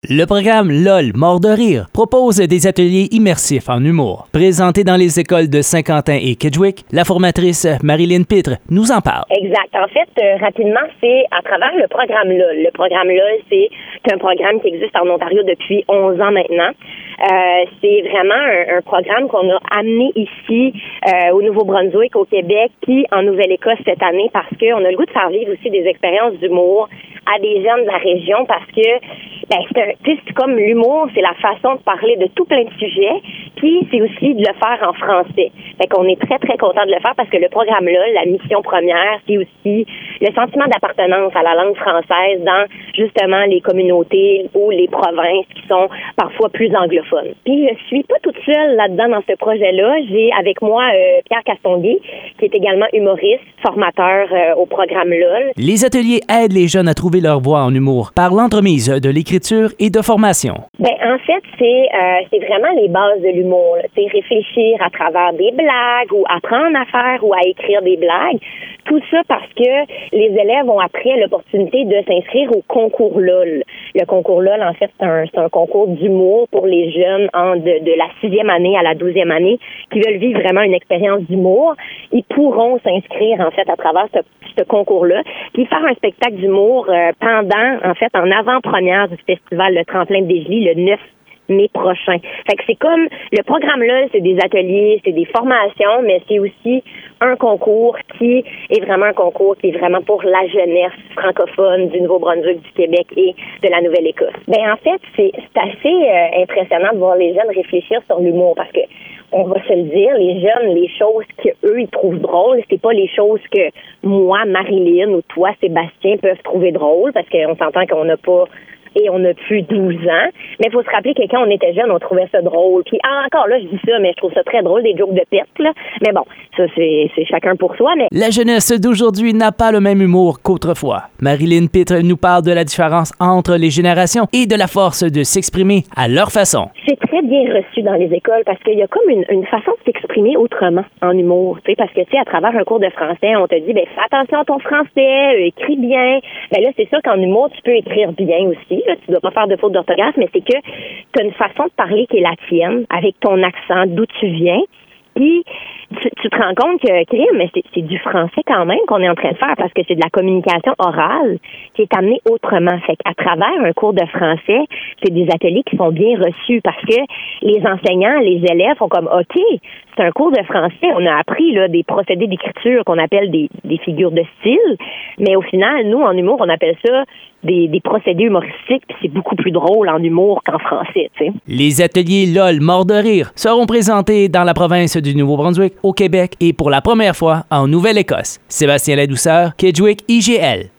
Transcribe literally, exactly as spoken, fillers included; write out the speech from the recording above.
Le programme L O L Mort de rire propose des ateliers immersifs en humour. Présentés dans les écoles de Saint-Quentin et Kedgewick, la formatrice Marilyn Pitre nous en parle. Exact. En fait, euh, rapidement, c'est à travers le programme L O L. Le programme L O L, c'est un programme qui existe en Ontario depuis onze ans maintenant. Euh, c'est vraiment un, un programme qu'on a amené ici euh, au Nouveau-Brunswick, au Québec, puis en Nouvelle-Écosse cette année parce qu'on a le goût de faire vivre aussi des expériences d'humour à des jeunes de la région parce que ben, c'est, un, c'est comme l'humour, c'est la façon de parler de tout plein de sujets, puis c'est aussi de le faire en français. Fait qu'on est très, très content de le faire parce que le programme L O L, la mission première, c'est aussi le sentiment d'appartenance à la langue française dans justement les communautés ou les provinces qui sont parfois plus anglophones. Puis je suis pas toute seule là-dedans dans ce projet-là. J'ai avec moi euh, Pierre Castonguay, qui est également humoriste, formateur euh, au programme L O L. Les ateliers aident les jeunes à trouver leur voie en humour par l'entremise de l'écriture et de formation. Ben en fait, c'est euh, c'est vraiment les bases de l'humour. C'est réfléchir à travers des blagues ou apprendre à faire ou à écrire des blagues. Tout ça parce que les élèves ont après l'opportunité de s'inscrire au concours L O L. Le concours L O L, en fait, c'est un, c'est un concours d'humour pour les jeunes en de, de la sixième année à la douzième année qui veulent vivre vraiment une expérience d'humour. Ils pourront s'inscrire, en fait, à travers ce, ce concours-là, puis faire un spectacle d'humour euh, pendant, en fait, en avant-première du festival Le Tremplin de Desjely, le neuf mai prochain. Fait que c'est comme, le programme là, c'est des ateliers, c'est des formations, mais c'est aussi un concours qui est vraiment un concours qui est vraiment pour la jeunesse francophone du Nouveau-Brunswick, du Québec et de la Nouvelle-Écosse. Ben en fait, c'est, c'est assez euh, impressionnant de voir les jeunes réfléchir sur l'humour parce que on va se le dire, les jeunes, les choses qu'eux, ils trouvent drôles, c'est pas les choses que moi, Marilyn ou toi, Sébastien, peuvent trouver drôles parce qu'on s'entend qu'on n'a pas et on a plus douze ans. Mais il faut se rappeler que quand on était jeune, on trouvait ça drôle. Puis ah, encore là, je dis ça, mais je trouve ça très drôle, des jokes de pète, là. Mais bon, ça, c'est, c'est chacun pour soi. Mais la jeunesse d'aujourd'hui n'a pas le même humour qu'autrefois. Marilyn Pitre nous parle de la différence entre les générations et de la force de s'exprimer à leur façon. C'est très bien reçu dans les écoles parce qu'il y a comme une, une façon de s'exprimer autrement en humour. Tu sais, parce que, tu sais, à travers un cours de français, on te dit, ben fais attention à ton français, euh, écris bien. Ben là, c'est sûr qu'en humour, tu peux écrire bien aussi. Là, tu dois pas faire de faute d'orthographe, mais c'est que tu as une façon de parler qui est la tienne, avec ton accent, d'où tu viens. Puis, tu, tu te rends compte que, crime, mais c'est, c'est du français quand même qu'on est en train de faire parce que c'est de la communication orale qui est amenée autrement. Fait qu'à travers un cours de français, c'est des ateliers qui sont bien reçus parce que les enseignants, les élèves sont comme, OK, c'est un cours de français. On a appris là des procédés d'écriture qu'on appelle des, des figures de style. Mais au final, nous, en humour, on appelle ça Des, des procédés humoristiques, puis c'est beaucoup plus drôle en humour qu'en français, tu sais. Les ateliers L O L Mort de rire seront présentés dans la province du Nouveau-Brunswick, au Québec et pour la première fois en Nouvelle-Écosse. Sébastien Ladouceur, Kedgewick I G L.